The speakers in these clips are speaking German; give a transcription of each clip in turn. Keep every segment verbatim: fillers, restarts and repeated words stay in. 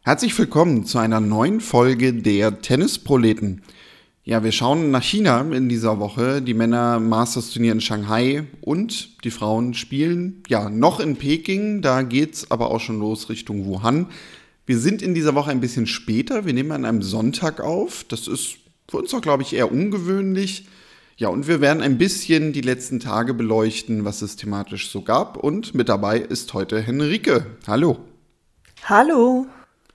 Herzlich willkommen zu einer neuen Folge der Tennisproleten. Ja, wir schauen nach China in dieser Woche. Die Männer Masters Turnier in Shanghai und die Frauen spielen ja noch in Peking. Da geht's aber auch schon los Richtung Wuhan. Wir sind in dieser Woche ein bisschen später. Wir nehmen an einem Sonntag auf. Das ist für uns auch, glaube ich, eher ungewöhnlich. Ja, und wir werden ein bisschen die letzten Tage beleuchten, was es thematisch so gab. Und mit dabei ist heute Henrike. Hallo. Hallo.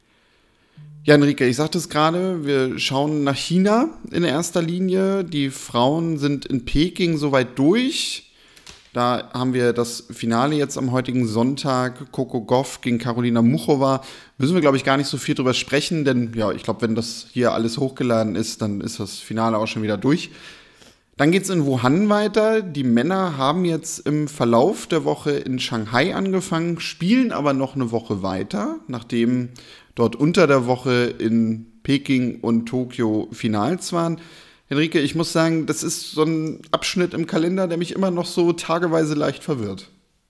Ja, Enrique, ich sagte es gerade, wir schauen nach China in erster Linie. Die Frauen sind in Peking soweit durch. Da haben wir das Finale jetzt am heutigen Sonntag. Coco Gauff gegen Karolina Muchova. Müssen wir, glaube ich, gar nicht so viel drüber sprechen, denn ja, ich glaube, wenn das hier alles hochgeladen ist, dann ist das Finale auch schon wieder durch. Dann geht es in Wuhan weiter. Die Männer haben jetzt im Verlauf der Woche in Shanghai angefangen, spielen aber noch eine Woche weiter, nachdem dort unter der Woche in Peking und Tokio Finals waren. Henrike, ich muss sagen, das ist so ein Abschnitt im Kalender, der mich immer noch so tageweise leicht verwirrt.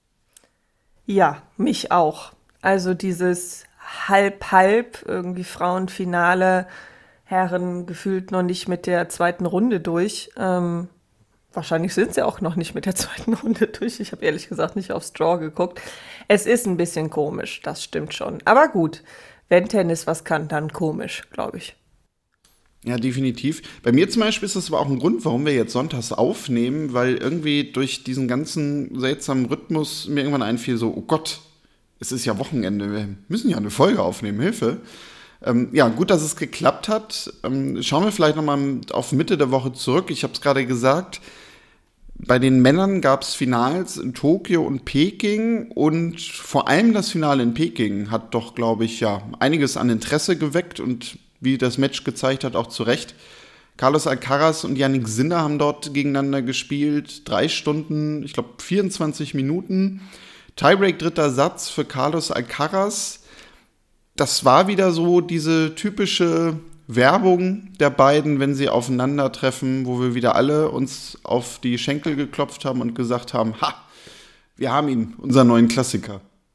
Ja, mich auch. Also dieses Halb-Halb, irgendwie Frauenfinale, Herren gefühlt noch nicht mit der zweiten Runde durch. Ähm, wahrscheinlich sind sie auch noch nicht mit der zweiten Runde durch. Ich habe ehrlich gesagt nicht aufs Draw geguckt. Es ist ein bisschen komisch, das stimmt schon. Aber gut, wenn Tennis was kann, dann komisch, glaube ich. Ja, definitiv. Bei mir zum Beispiel ist das aber auch ein Grund, warum wir jetzt sonntags aufnehmen, weil irgendwie durch diesen ganzen seltsamen Rhythmus mir irgendwann einfiel so, oh Gott, es ist ja Wochenende, wir müssen ja eine Folge aufnehmen, Hilfe. Ähm, ja, gut, dass es geklappt hat. Ähm, schauen wir vielleicht nochmal auf Mitte der Woche zurück. Ich habe es gerade gesagt, bei den Männern gab es Finals in Tokio und Peking und vor allem das Finale in Peking hat doch, glaube ich, ja einiges an Interesse geweckt und wie das Match gezeigt hat, auch zu Recht. Carlos Alcaraz und Jannik Sinner haben dort gegeneinander gespielt. Drei Stunden, ich glaube vierundzwanzig Minuten. Tiebreak dritter Satz für Carlos Alcaraz. Das war wieder so diese typische Werbung der beiden, wenn sie aufeinandertreffen, wo wir wieder alle uns auf die Schenkel geklopft haben und gesagt haben, ha, wir haben ihn, unseren neuen Klassiker.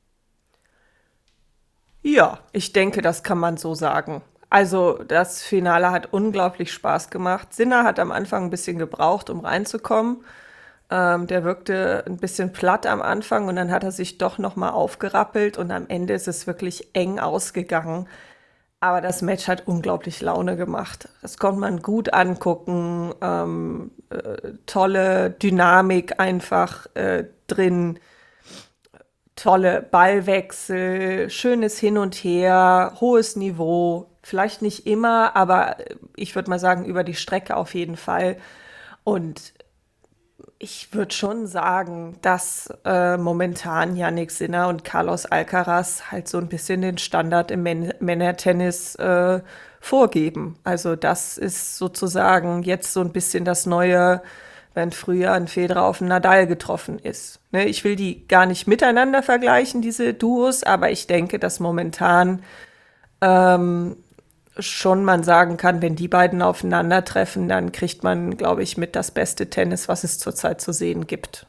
Ja, ich denke, das kann man so sagen. Also das Finale hat unglaublich Spaß gemacht. Sinner hat am Anfang ein bisschen gebraucht, um reinzukommen. Ähm, der wirkte ein bisschen platt am Anfang und dann hat er sich doch nochmal aufgerappelt und am Ende ist es wirklich eng ausgegangen. Aber das Match hat unglaublich Laune gemacht. Das konnte man gut angucken. Ähm, äh, tolle Dynamik einfach äh, drin. Tolle Ballwechsel, schönes Hin und Her, hohes Niveau. Vielleicht nicht immer, aber ich würde mal sagen, über die Strecke auf jeden Fall. Und ich würde schon sagen, dass äh, momentan Jannik Sinner und Carlos Alcaraz halt so ein bisschen den Standard im Män- Männertennis äh, vorgeben. Also das ist sozusagen jetzt so ein bisschen das Neue, wenn früher ein Federer auf einen Nadal getroffen ist. Ne, ich will die gar nicht miteinander vergleichen, diese Duos, aber ich denke, dass momentan ähm, schon man sagen kann, wenn die beiden aufeinandertreffen, dann kriegt man, glaube ich, mit das beste Tennis, was es zurzeit zu sehen gibt.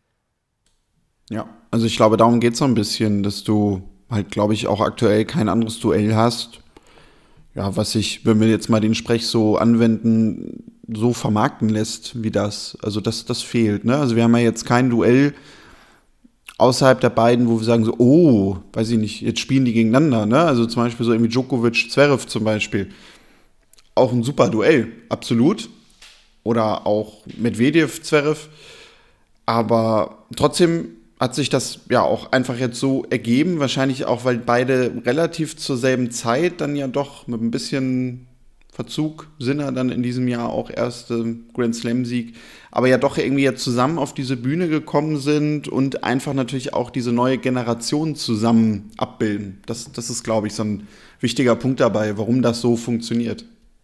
Ja, also ich glaube, darum geht es so ein bisschen, dass du halt, glaube ich, auch aktuell kein anderes Duell hast. Ja, was sich, wenn wir jetzt mal den Sprech so anwenden, so vermarkten lässt wie das. Also das, das fehlt, ne? Also wir haben ja jetzt kein Duell außerhalb der beiden, wo wir sagen so, oh, weiß ich nicht, jetzt spielen die gegeneinander, ne? Also zum Beispiel so irgendwie Djokovic, Zverev zum Beispiel. Auch ein super Duell, absolut. Oder auch Medvedev, Zverev. Aber trotzdem hat sich das ja auch einfach jetzt so ergeben, wahrscheinlich auch, weil beide relativ zur selben Zeit dann ja doch mit ein bisschen Verzug, Sinner dann in diesem Jahr auch erste Grand Slam-Sieg, aber ja doch irgendwie jetzt zusammen auf diese Bühne gekommen sind und einfach natürlich auch diese neue Generation zusammen abbilden. Das, das ist, glaube ich, so ein wichtiger Punkt dabei, warum das so funktioniert.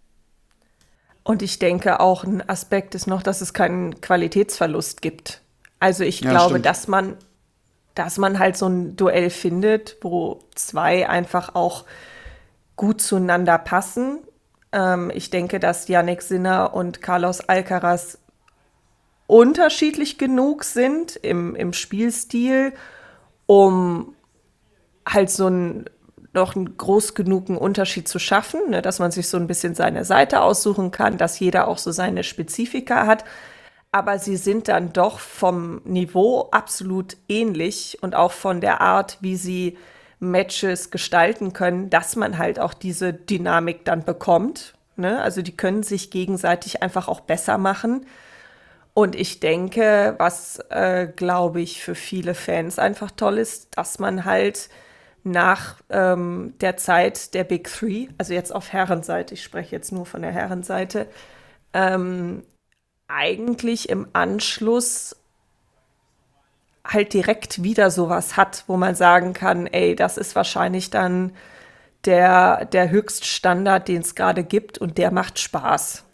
Und ich denke auch ein Aspekt ist noch, dass es keinen Qualitätsverlust gibt. Also ich Ja, glaube, stimmt. dass man, dass man halt so ein Duell findet, wo zwei einfach auch gut zueinander passen. Ähm, ich denke, dass Jannik Sinner und Carlos Alcaraz unterschiedlich genug sind im, im Spielstil, um halt so ein noch einen groß genugen Unterschied zu schaffen, ne, dass man sich so ein bisschen seine Seite aussuchen kann, dass jeder auch so seine Spezifika hat. Aber sie sind dann doch vom Niveau absolut ähnlich und auch von der Art, wie sie Matches gestalten können, dass man halt auch diese Dynamik dann bekommt. Ne? Also die können sich gegenseitig einfach auch besser machen. Und ich denke, was, äh, glaube ich, für viele Fans einfach toll ist, dass man halt nach ähm, der Zeit der Big Three, also jetzt auf Herrenseite, ich spreche jetzt nur von der Herrenseite, ähm, eigentlich im Anschluss halt direkt wieder sowas hat, wo man sagen kann, ey, das ist wahrscheinlich dann der, der Höchststandard, den es gerade gibt und der macht Spaß.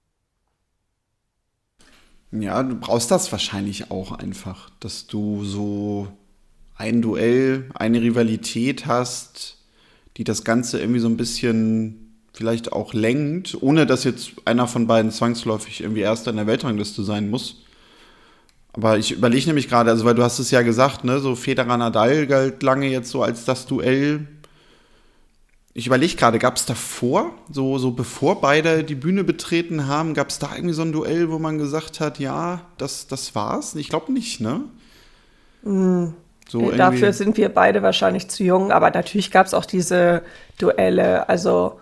Ja, du brauchst das wahrscheinlich auch einfach, dass du so ein Duell, eine Rivalität hast, die das Ganze irgendwie so ein bisschen vielleicht auch lenkt, ohne dass jetzt einer von beiden zwangsläufig irgendwie Erster in der Weltrangliste sein muss. Aber ich überlege nämlich gerade, also weil du hast es ja gesagt, ne, so Federer-Nadal galt lange jetzt so als das Duell. Ich überlege gerade, gab es davor, so, so bevor beide die Bühne betreten haben, gab es da irgendwie so ein Duell, wo man gesagt hat, ja, das, das war's? Ich glaube nicht, ne? Mm. So Dafür sind wir beide wahrscheinlich zu jung, aber natürlich gab es auch diese Duelle, also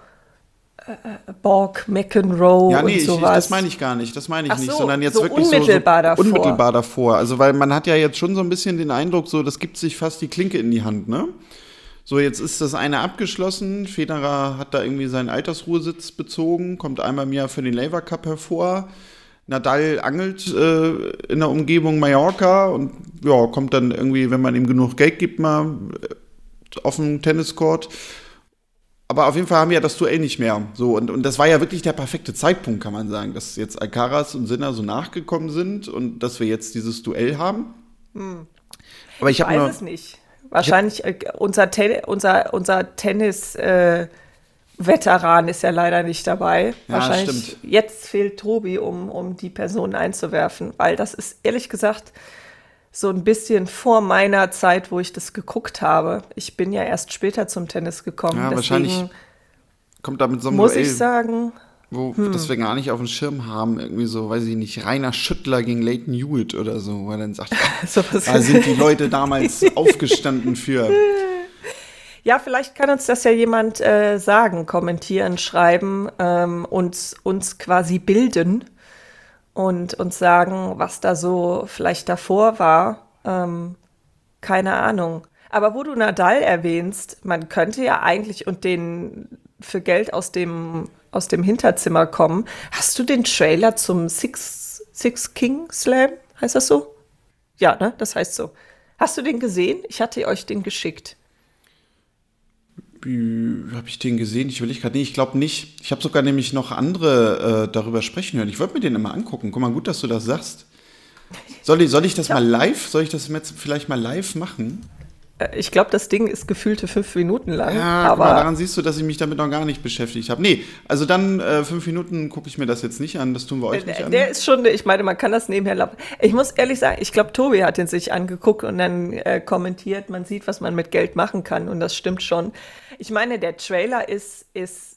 Borg, McEnroe ja, nee, und ich, sowas. Ich, das meine ich gar nicht, das meine ich Ach nicht, so, sondern jetzt so wirklich unmittelbar so, so davor. unmittelbar davor. Also weil man hat ja jetzt schon so ein bisschen den Eindruck, so das gibt sich fast die Klinke in die Hand, ne? So, jetzt ist das eine abgeschlossen, Federer hat da irgendwie seinen Altersruhesitz bezogen, kommt einmal im Jahr für den Laver Cup hervor, Nadal angelt äh, in der Umgebung Mallorca und ja, kommt dann irgendwie, wenn man ihm genug Geld gibt, mal auf den Tenniscourt. Aber auf jeden Fall haben wir ja das Duell nicht mehr. So, und, und das war ja wirklich der perfekte Zeitpunkt, kann man sagen, dass jetzt Alcaraz und Sinner so nachgekommen sind und dass wir jetzt dieses Duell haben. Hm. Aber ich, ich weiß nur, es nicht. Wahrscheinlich äh, unser, Ten- unser, unser Tennis äh, Veteran ist ja leider nicht dabei. Ja, Wahrscheinlich stimmt. Jetzt fehlt Tobi, um, um die Personen einzuwerfen, weil das ist ehrlich gesagt so ein bisschen vor meiner Zeit, wo ich das geguckt habe. Ich bin ja erst später zum Tennis gekommen. Ja, deswegen wahrscheinlich kommt da mit so einem muss Duell, ich sagen, wo hm. das wir gar nicht auf dem Schirm haben, irgendwie so, weiß ich nicht, Rainer Schüttler gegen Leighton Hewitt oder so, weil dann sagt, so da sind die Leute damals aufgestanden für. Ja, vielleicht kann uns das ja jemand äh, sagen, kommentieren, schreiben, ähm, uns, uns quasi bilden und uns sagen, was da so vielleicht davor war. Ähm, keine Ahnung. Aber wo du Nadal erwähnst, man könnte ja eigentlich und den für Geld aus dem, aus dem Hinterzimmer kommen. Hast du den Trailer zum Six, Six King Slam? Heißt das so? Ja, ne? Das heißt so. Hast du den gesehen? Ich hatte euch den geschickt. Habe ich den gesehen? Ich will ich gerade nicht. Ich glaube nicht. Ich habe sogar nämlich noch andere äh, darüber sprechen hören. Ich wollte mir den immer angucken. Guck mal, gut, dass du das sagst. Soll ich, soll ich das ja. mal live? Soll ich das jetzt vielleicht mal live machen? Ich glaube, das Ding ist gefühlte fünf Minuten lang. Ja, aber mal, daran siehst du, dass ich mich damit noch gar nicht beschäftigt habe. Nee, also dann äh, fünf Minuten gucke ich mir das jetzt nicht an. Das tun wir euch nicht der, an. Der ist schon, ich meine, man kann das nebenher laufen. Ich muss ehrlich sagen, ich glaube, Tobi hat den sich angeguckt und dann äh, kommentiert, man sieht, was man mit Geld machen kann und das stimmt schon. Ich meine, der Trailer ist, ist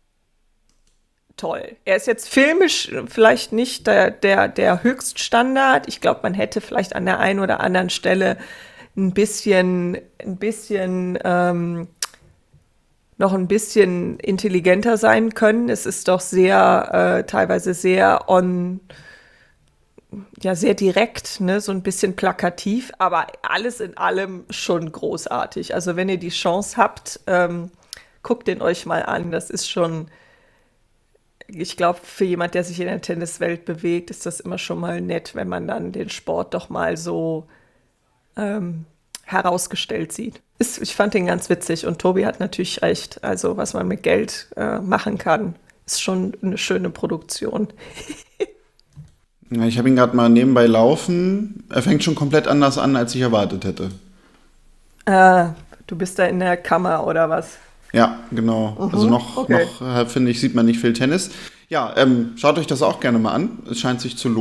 toll. Er ist jetzt filmisch vielleicht nicht der, der, der Höchststandard. Ich glaube, man hätte vielleicht an der einen oder anderen Stelle ein bisschen, ein bisschen, ähm, noch ein bisschen intelligenter sein können. Es ist doch sehr, äh, teilweise sehr on, ja, sehr direkt, ne, so ein bisschen plakativ, aber alles in allem schon großartig. Also wenn ihr die Chance habt, ähm, guckt den euch mal an. Das ist schon, ich glaube, für jemand, der sich in der Tenniswelt bewegt, ist das immer schon mal nett, wenn man dann den Sport doch mal so Ähm, herausgestellt sieht. Ist, ich fand den ganz witzig und Tobi hat natürlich recht. Also was man mit Geld äh, machen kann, ist schon eine schöne Produktion. Ja, ich habe ihn gerade mal nebenbei laufen. Er fängt schon komplett anders an, als ich erwartet hätte. Ah, du bist da in der Kammer oder was? Ja, genau. Mhm, also noch, okay. noch äh, finde ich, sieht man nicht viel Tennis. Ja, ähm, schaut euch das auch gerne mal an. Es scheint sich zu lohnen.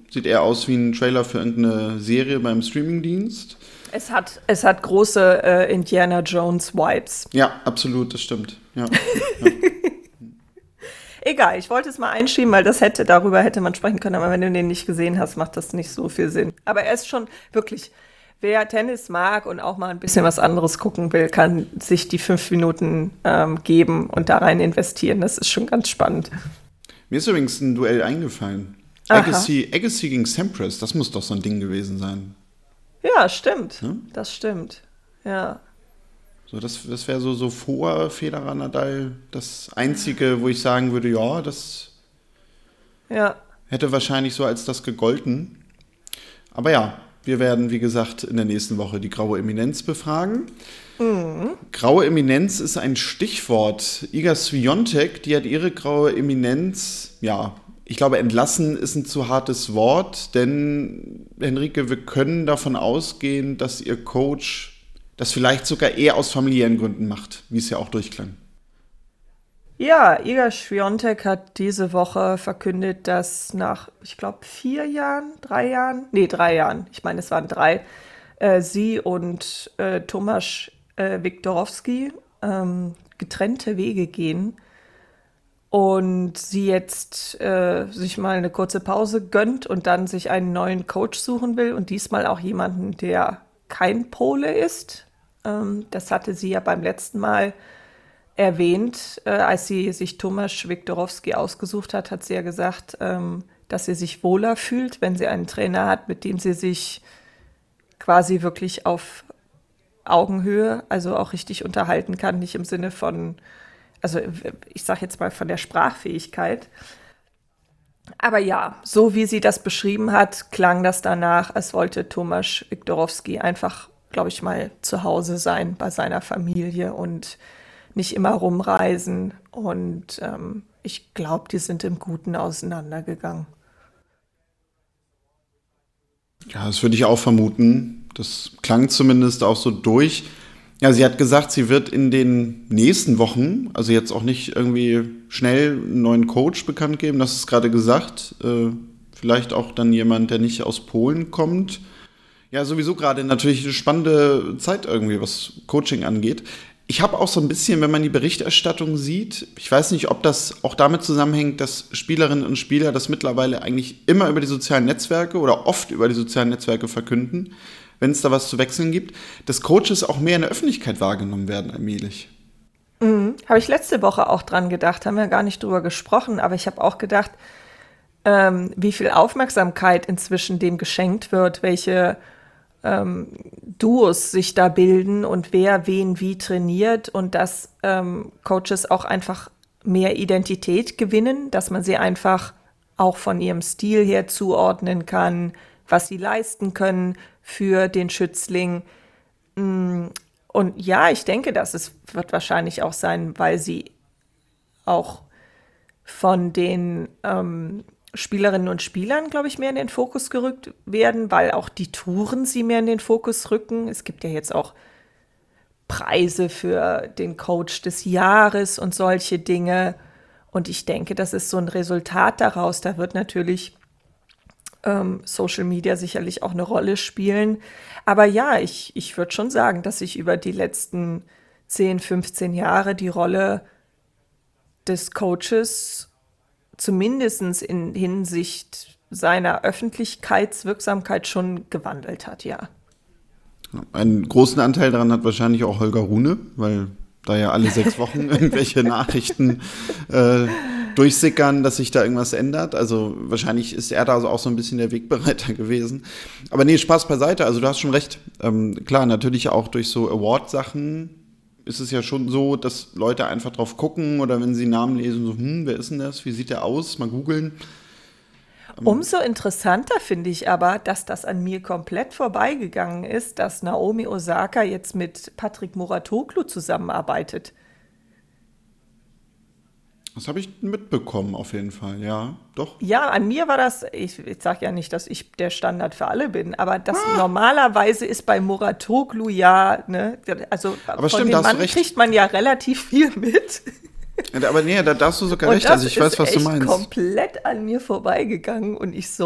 Sieht eher aus wie ein Trailer für irgendeine Serie beim Streamingdienst. Es hat, es hat große äh, Indiana Jones-Vibes. Ja, absolut, das stimmt. Ja. ja. Egal, ich wollte es mal einschieben, weil das hätte, darüber hätte man sprechen können, aber wenn du den nicht gesehen hast, macht das nicht so viel Sinn. Aber er ist schon wirklich, wer Tennis mag und auch mal ein bisschen was anderes gucken will, kann sich die fünf Minuten ähm, geben und da rein investieren. Das ist schon ganz spannend. Mir ist übrigens ein Duell eingefallen. Agassi, Agassi gegen Sampras, das muss doch so ein Ding gewesen sein. Ja, stimmt. Hm? Das stimmt. Ja. So, das das wäre so, so vor Federer Nadal das Einzige, wo ich sagen würde, ja, das ja. hätte wahrscheinlich so als das gegolten. Aber ja, wir werden, wie gesagt, in der nächsten Woche die graue Eminenz befragen. Mhm. Graue Eminenz ist ein Stichwort. Iga Swiatek, die hat ihre graue Eminenz, ja, ich glaube, entlassen ist ein zu hartes Wort, denn, Henrike, wir können davon ausgehen, dass ihr Coach das vielleicht sogar eher aus familiären Gründen macht, wie es ja auch durchklang. Ja, Iga Swiatek hat diese Woche verkündet, dass nach, ich glaube, vier Jahren, drei Jahren, nee, drei Jahren, ich meine, es waren drei, äh, sie und äh, Tomasz äh, Wiktorowski ähm, getrennte Wege gehen. Und sie jetzt äh, sich mal eine kurze Pause gönnt und dann sich einen neuen Coach suchen will und diesmal auch jemanden, der kein Pole ist. Ähm, das hatte sie ja beim letzten Mal erwähnt. Äh, als sie sich Tomasz Wiktorowski ausgesucht hat, hat sie ja gesagt, ähm, dass sie sich wohler fühlt, wenn sie einen Trainer hat, mit dem sie sich quasi wirklich auf Augenhöhe, also auch richtig unterhalten kann, nicht im Sinne von, also ich sage jetzt mal von der Sprachfähigkeit. Aber ja, so wie sie das beschrieben hat, klang das danach, als wollte Tomasz Wiktorowski einfach, glaube ich mal, zu Hause sein bei seiner Familie und nicht immer rumreisen. Und ähm, ich glaube, die sind im Guten auseinandergegangen. Ja, das würde ich auch vermuten. Das klang zumindest auch so durch. Ja, sie hat gesagt, sie wird in den nächsten Wochen, also jetzt auch nicht irgendwie schnell einen neuen Coach bekannt geben, das ist gerade gesagt, äh, vielleicht auch dann jemand, der nicht aus Polen kommt. Ja, sowieso gerade natürlich eine spannende Zeit irgendwie, was Coaching angeht. Ich habe auch so ein bisschen, wenn man die Berichterstattung sieht, ich weiß nicht, ob das auch damit zusammenhängt, dass Spielerinnen und Spieler das mittlerweile eigentlich immer über die sozialen Netzwerke oder oft über die sozialen Netzwerke verkünden, wenn es da was zu wechseln gibt, dass Coaches auch mehr in der Öffentlichkeit wahrgenommen werden allmählich. Mhm. Habe ich letzte Woche auch dran gedacht, haben wir gar nicht drüber gesprochen, aber ich habe auch gedacht, ähm, wie viel Aufmerksamkeit inzwischen dem geschenkt wird, welche ähm, Duos sich da bilden und wer wen wie trainiert und dass ähm, Coaches auch einfach mehr Identität gewinnen, dass man sie einfach auch von ihrem Stil her zuordnen kann, was sie leisten können für den Schützling. Und ja, ich denke, dass es wird wahrscheinlich auch sein, weil sie auch von den ähm, Spielerinnen und Spielern, glaube ich, mehr in den Fokus gerückt werden, weil auch die Touren sie mehr in den Fokus rücken. Es gibt ja jetzt auch Preise für den Coach des Jahres und solche Dinge. Und ich denke, das ist so ein Resultat daraus. Da wird natürlich ähm, Social Media sicherlich auch eine Rolle spielen. Aber ja, ich, ich würde schon sagen, dass sich über die letzten zehn, fünfzehn Jahre die Rolle des Coaches zumindest in Hinsicht seiner Öffentlichkeitswirksamkeit schon gewandelt hat, ja. Einen großen Anteil daran hat wahrscheinlich auch Holger Rune, weil da ja alle sechs Wochen irgendwelche Nachrichten äh, durchsickern, dass sich da irgendwas ändert. Also wahrscheinlich ist er da also auch so ein bisschen der Wegbereiter gewesen. Aber nee, Spaß beiseite, also du hast schon recht. Ähm, klar, natürlich auch durch so Award-Sachen ist es ja schon so, dass Leute einfach drauf gucken oder wenn sie Namen lesen, so, hm, wer ist denn das? Wie sieht der aus? Mal googeln. Umso interessanter finde ich aber, dass das an mir komplett vorbeigegangen ist, dass Naomi Osaka jetzt mit Patrick Mouratoglou zusammenarbeitet. Das habe ich mitbekommen auf jeden Fall, ja, doch. Ja, an mir war das, ich, ich sage ja nicht, dass ich der Standard für alle bin, aber das ah. normalerweise ist bei Mouratoglou ja, ne, also aber von stimmt, dem Mann recht. kriegt man ja relativ viel mit. Ja, aber nee, da darfst du sogar recht, also ich weiß, was du meinst. Das ist komplett an mir vorbeigegangen und ich so,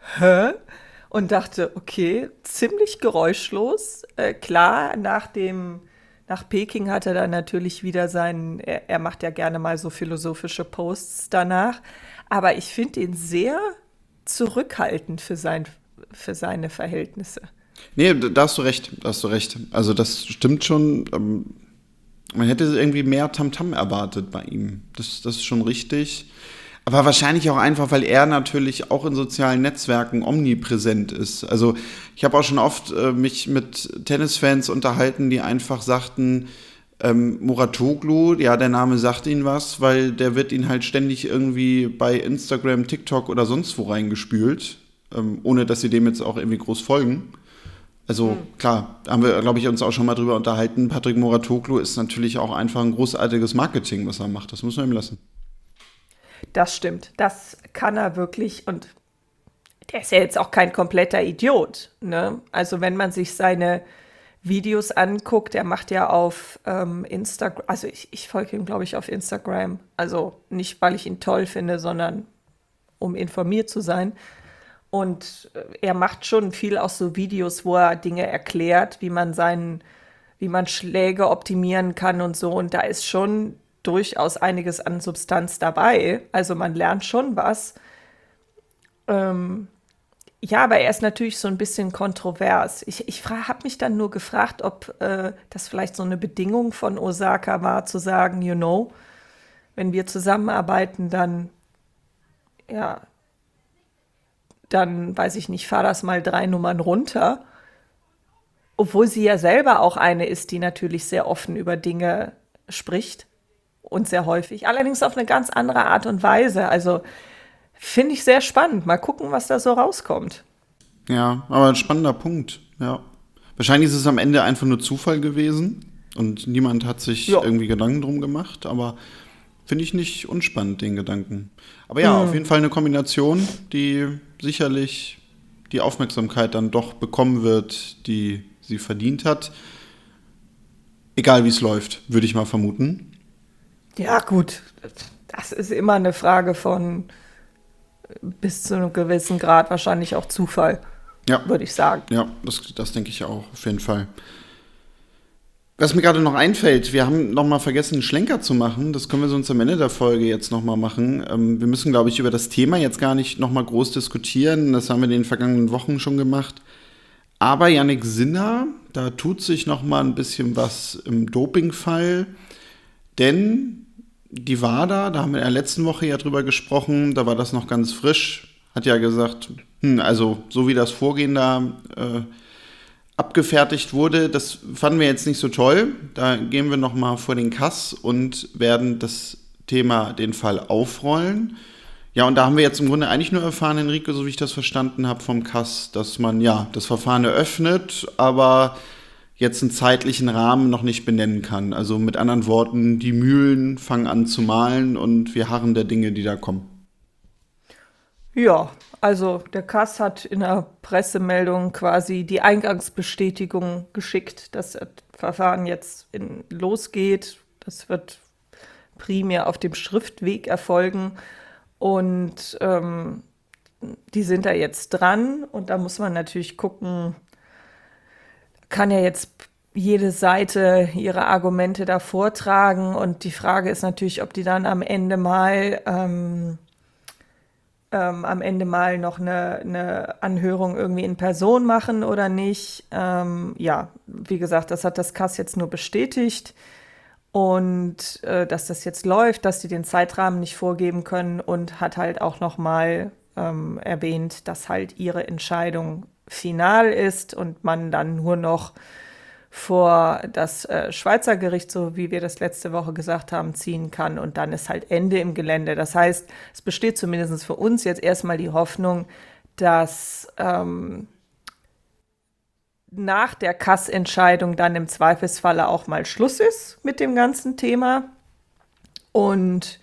hä? Und dachte, okay, ziemlich geräuschlos. Äh, klar, nach dem, nach Peking hat er dann natürlich wieder seinen, er, er macht ja gerne mal so philosophische Posts danach. Aber ich finde ihn sehr zurückhaltend für sein, für seine Verhältnisse. Nee, da da hast du recht, da hast du recht. Also das stimmt schon. Ähm, man hätte irgendwie mehr Tamtam erwartet bei ihm. Das, das ist schon richtig. Aber wahrscheinlich auch einfach, weil er natürlich auch in sozialen Netzwerken omnipräsent ist. Also ich habe auch schon oft äh, mich mit Tennisfans unterhalten, die einfach sagten, ähm, Muratoglu, ja, der Name sagt ihnen was, weil der wird ihnen halt ständig irgendwie bei Instagram, TikTok oder sonst wo reingespült, ähm, ohne dass sie dem jetzt auch irgendwie groß folgen. Also klar, haben wir, glaube ich, uns auch schon mal drüber unterhalten. Patrick Mouratoglou ist natürlich auch einfach ein großartiges Marketing, was er macht. Das muss man ihm lassen. Das stimmt. Das kann er wirklich. Und der ist ja jetzt auch kein kompletter Idiot. Ne? Also wenn man sich seine Videos anguckt, er macht ja auf ähm, Instagram, also ich, ich folge ihm, glaube ich, auf Instagram. Also nicht, weil ich ihn toll finde, sondern um informiert zu sein. Und äh, er macht schon viel auch so Videos, wo er Dinge erklärt, wie man seinen, wie man Schläge optimieren kann und so. Und da ist schon durchaus einiges an Substanz dabei. Also man lernt schon was. Ähm, ja, aber er ist natürlich so ein bisschen kontrovers. Ich, ich habe mich dann nur gefragt, ob äh, das vielleicht so eine Bedingung von Osaka war, zu sagen, you know, wenn wir zusammenarbeiten, dann, ja, dann, weiß ich nicht, fahr das mal drei Nummern runter. Obwohl sie ja selber auch eine ist, die natürlich sehr offen über Dinge spricht und sehr häufig. Allerdings auf eine ganz andere Art und Weise. Also finde ich sehr spannend. Mal gucken, was da so rauskommt. Ja, aber ein spannender Punkt, ja. Wahrscheinlich ist es am Ende einfach nur Zufall gewesen und niemand hat sich Ja. irgendwie Gedanken drum gemacht, aber finde ich nicht unspannend, den Gedanken. Aber ja, auf jeden Fall eine Kombination, die sicherlich die Aufmerksamkeit dann doch bekommen wird, die sie verdient hat. Egal wie es läuft, würde ich mal vermuten. Ja, gut. Das ist immer eine Frage von bis zu einem gewissen Grad wahrscheinlich auch Zufall, Ja, würde ich sagen. ja, das, das denke ich auch, auf jeden Fall. Was mir gerade noch einfällt, wir haben noch mal vergessen, einen Schlenker zu machen. Das können wir sonst am Ende der Folge jetzt noch mal machen. Ähm, wir müssen, glaube ich, über das Thema jetzt gar nicht noch mal groß diskutieren. Das haben wir in den vergangenen Wochen schon gemacht. Aber Jannik Sinner, da tut sich noch mal ein bisschen was im Dopingfall. Denn die WADA, da haben wir in der letzten Woche ja drüber gesprochen, da war das noch ganz frisch, hat ja gesagt, hm, also so wie das Vorgehen da äh, abgefertigt wurde, das fanden wir jetzt nicht so toll. Da gehen wir noch mal vor den Kass und werden das Thema, den Fall aufrollen. Ja, und da haben wir jetzt im Grunde eigentlich nur erfahren, Enrico, so wie ich das verstanden habe vom Kass, dass man ja das Verfahren eröffnet, aber jetzt einen zeitlichen Rahmen noch nicht benennen kann. Also mit anderen Worten, die Mühlen fangen an zu mahlen und wir harren der Dinge, die da kommen. Ja, also der Kass hat in der Pressemeldung quasi die Eingangsbestätigung geschickt, dass das Verfahren jetzt in, losgeht. Das wird primär auf dem Schriftweg erfolgen. Und ähm, die sind da jetzt dran. Und da muss man natürlich gucken, kann ja jetzt jede Seite ihre Argumente da vortragen. Und die Frage ist natürlich, ob die dann am Ende mal ähm, ähm, am Ende mal noch eine, eine Anhörung irgendwie in Person machen oder nicht. Ähm, ja, wie gesagt, das hat das Kass jetzt nur bestätigt. Und äh, dass das jetzt läuft, dass die den Zeitrahmen nicht vorgeben können und hat halt auch nochmal ähm, erwähnt, dass halt ihre Entscheidung final ist und man dann nur noch vor das äh, Schweizer Gericht, so wie wir das letzte Woche gesagt haben, ziehen kann und dann ist halt Ende im Gelände. Das heißt, es besteht zumindest für uns jetzt erstmal die Hoffnung, dass ähm, nach der Kassentscheidung dann im Zweifelsfalle auch mal Schluss ist mit dem ganzen Thema. Und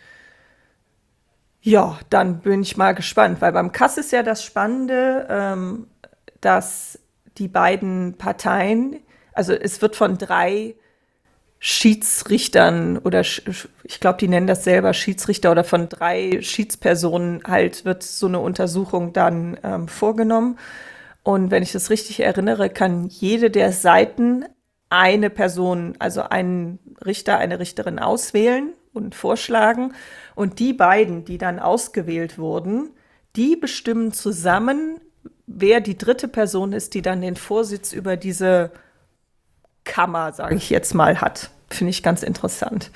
ja, dann bin ich mal gespannt, weil beim Kass ist ja das Spannende, ähm, dass die beiden Parteien, also es wird von drei Schiedsrichtern oder sch- ich glaube, die nennen das selber Schiedsrichter oder von drei Schiedspersonen halt wird so eine Untersuchung dann ähm, vorgenommen. Und wenn ich das richtig erinnere, kann jede der Seiten eine Person, also einen Richter, eine Richterin auswählen und vorschlagen. Und die beiden, die dann ausgewählt wurden, die bestimmen zusammen, wer die dritte Person ist, die dann den Vorsitz über diese Kammer, sage ich jetzt mal, hat. Finde ich ganz interessant.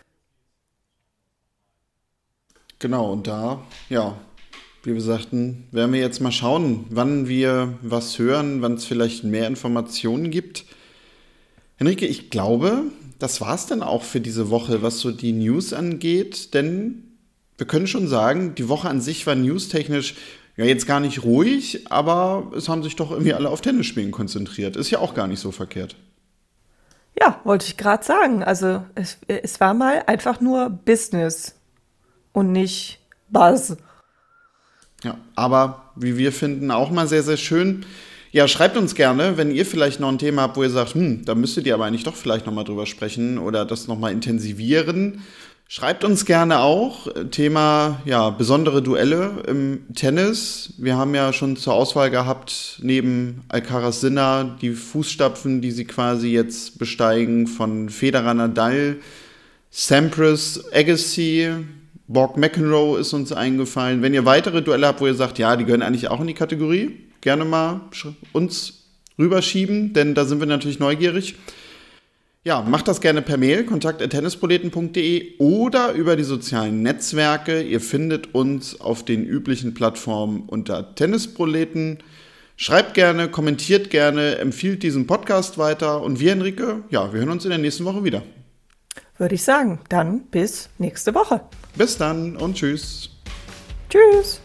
Genau, und da, ja, wie wir sagten, werden wir jetzt mal schauen, wann wir was hören, wann es vielleicht mehr Informationen gibt. Henrike, ich glaube, das war es dann auch für diese Woche, was so die News angeht, denn wir können schon sagen, die Woche an sich war newstechnisch ja jetzt gar nicht ruhig, aber es haben sich doch irgendwie alle auf Tennisspielen konzentriert. Ist ja auch gar nicht so verkehrt. Ja, wollte ich gerade sagen. Also es, es war mal einfach nur Business und nicht Buzz. Ja, aber wie wir finden, auch mal sehr, sehr schön. Ja, schreibt uns gerne, wenn ihr vielleicht noch ein Thema habt, wo ihr sagt, hm, da müsstet ihr aber eigentlich doch vielleicht nochmal drüber sprechen oder das nochmal intensivieren. Schreibt uns gerne auch. Thema, ja, besondere Duelle im Tennis. Wir haben ja schon zur Auswahl gehabt, neben Alcaraz Sinner, die Fußstapfen, die sie quasi jetzt besteigen, von Federer, Nadal, Sampras, Agassi, Borg McEnroe ist uns eingefallen. Wenn ihr weitere Duelle habt, wo ihr sagt, ja, die gehören eigentlich auch in die Kategorie, gerne mal uns rüberschieben, denn da sind wir natürlich neugierig. Ja, macht das gerne per Mail, kontakt at tennisproleten punkt de oder über die sozialen Netzwerke. Ihr findet uns auf den üblichen Plattformen unter Tennisproleten. Schreibt gerne, kommentiert gerne, empfiehlt diesen Podcast weiter. Und wir, Henrike, ja, wir hören uns in der nächsten Woche wieder. Würde ich sagen. Dann bis nächste Woche. Bis dann und tschüss. Tschüss.